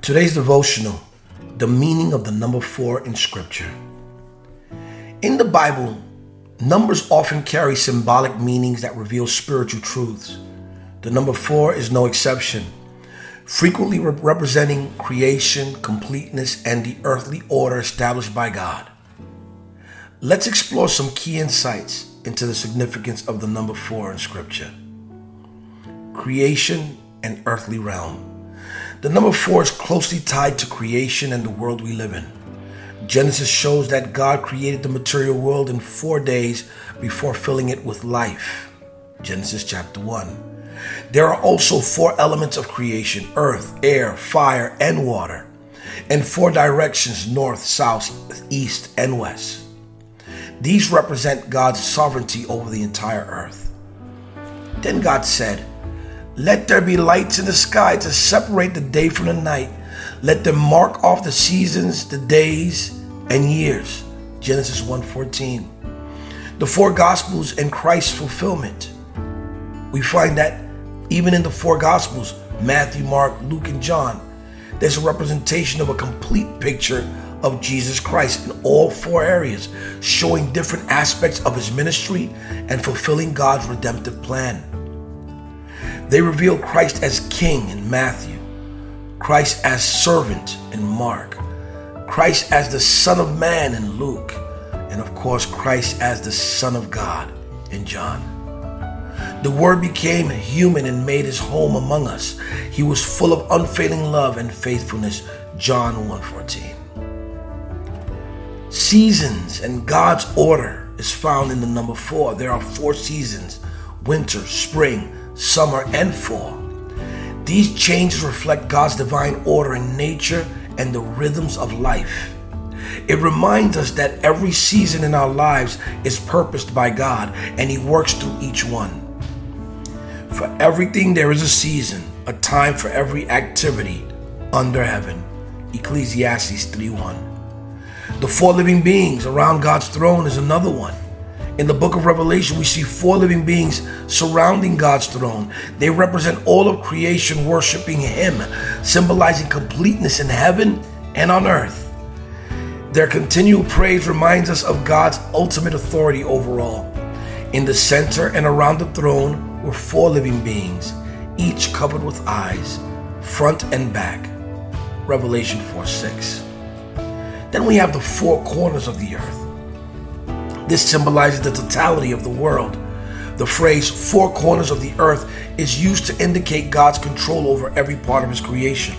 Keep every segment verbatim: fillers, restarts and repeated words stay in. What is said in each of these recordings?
Today's devotional, the meaning of the number four in Scripture. In the Bible, numbers often carry symbolic meanings that reveal spiritual truths. The number four is no exception, frequently re- representing creation, completeness, and the earthly order established by God. Let's explore some key insights into the significance of the number four in Scripture. Creation and earthly realm. The number four is closely tied to creation and the world we live in. Genesis shows that God created the material world in four days before filling it with life. Genesis chapter one. There are also four elements of creation: earth, air, fire, and water, and four directions: north, south, east, and west. These represent God's sovereignty over the entire earth. Then God said, "Let there be lights in the sky to separate the day from the night. Let them mark off the seasons, the days, and years." Genesis one fourteen. The four Gospels and Christ's fulfillment. We find that even in the four Gospels, Matthew, Mark, Luke, and John, there's a representation of a complete picture of Jesus Christ in all four areas, showing different aspects of his ministry and fulfilling God's redemptive plan. They reveal Christ as King in Matthew, Christ as servant in Mark, Christ as the Son of Man in Luke, and of course Christ as the Son of God in John. The Word became human and made his home among us. He was full of unfailing love and faithfulness. John one fourteen. Seasons and God's order is found in the number four. There are four seasons: winter, spring, summer, and fall. These changes reflect God's divine order in nature and the rhythms of life. It reminds us that every season in our lives is purposed by God, and he works through each one. For everything there is a season, a time for every activity under heaven. Ecclesiastes three one. The four living beings around God's throne is another one. In the book of Revelation, we see four living beings surrounding God's throne. They represent all of creation worshiping him, symbolizing completeness in heaven and on earth. Their continual praise reminds us of God's ultimate authority over all. In the center and around the throne were four living beings, each covered with eyes, front and back. Revelation four six. Then we have the four corners of the earth. This symbolizes the totality of the world. The phrase "four corners of the earth" is used to indicate God's control over every part of his creation.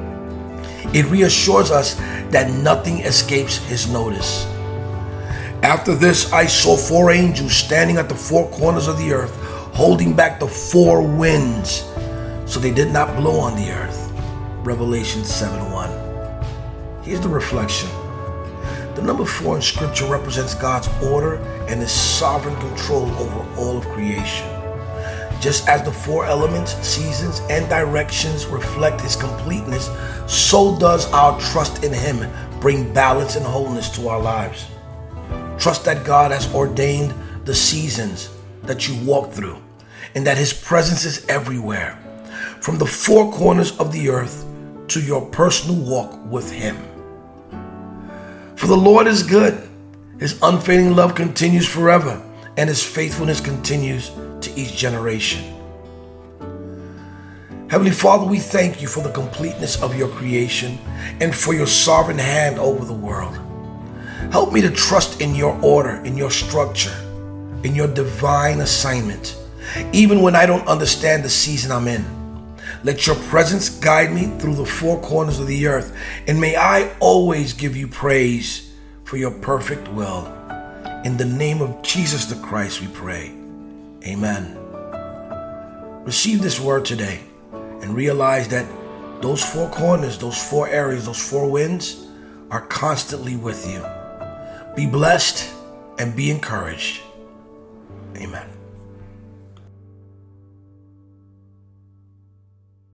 It reassures us that nothing escapes his notice. After this, I saw four angels standing at the four corners of the earth, holding back the four winds, so they did not blow on the earth. Revelation seven one. Here's the reflection. The number four in Scripture represents God's order and his sovereign control over all of creation. Just as the four elements, seasons, and directions reflect his completeness, so does our trust in him bring balance and wholeness to our lives. Trust that God has ordained the seasons that you walk through, and that his presence is everywhere, from the four corners of the earth to your personal walk with him. For the Lord is good. His unfailing love continues forever, and his faithfulness continues to each generation. Heavenly Father, we thank you for the completeness of your creation and for your sovereign hand over the world. Help me to trust in your order, in your structure, in your divine assignment, even when I don't understand the season I'm in. Let your presence guide me through the four corners of the earth, and may I always give you praise for your perfect will. In the name of Jesus the Christ we pray. Amen. Receive this word today and realize that those four corners, those four areas, those four winds are constantly with you. Be blessed and be encouraged. Amen.